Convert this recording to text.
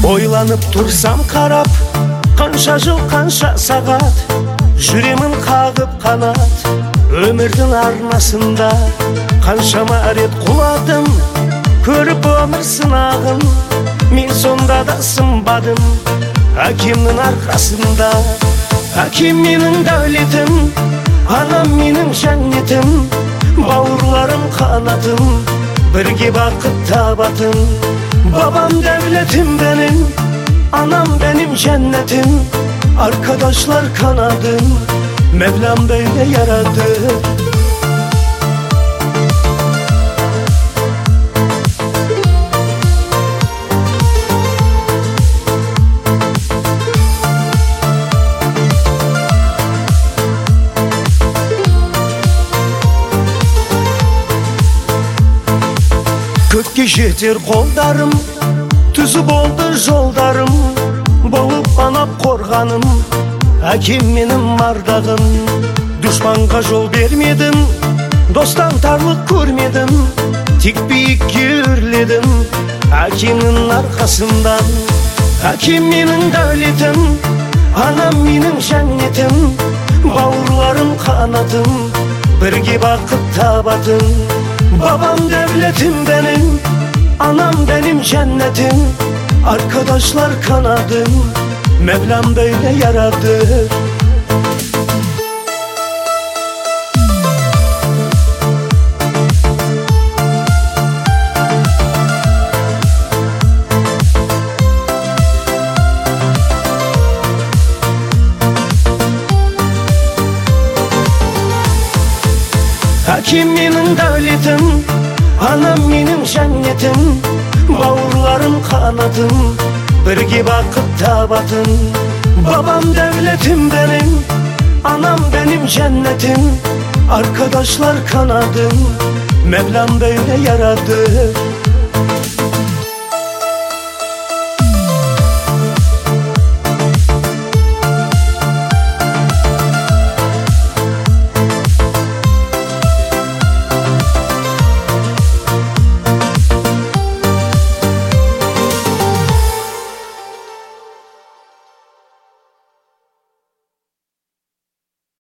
Ойланып турсам қарап, қанша жыл, қанша сағат, жүремін қағып қанат. Өмірдің арнасында қаншама рет құладым, көріп өмір сынағын. Мен сонда да сынбадым, әкемнің арқасында. Әкем менің дәулетім, анам менің жәннетім, бауырларым қанатым, бірге бақыт табатын. Babam devletim benim, anam benim cennetim, arkadaşlar kanadım, Mevlam böyle yaradı. Көкке жетер қолдарым, түзіп болды жолдарым, болып анап қорғаным, әкем менің ардағым. Дұшманға жол бермедім, достан тарлық көрмедім, тек биікке өрледім, әкемнің арқасынан. Әкем менің дәулетім, анам менің жәннетім, бауырларым қанатым, бірге бақыт табатын. Babam devletim benim, anam benim cennetim, arkadaşlar kanadım, Mevlam böyle yaradı. Әкем менің дәулетім, анам менің жәннетім, бауырларым қанатым, бірге бақыт табатын. Babam devletim benim, anam benim cennetim, arkadaşlar kanadım, Mevlam böyle yaradı.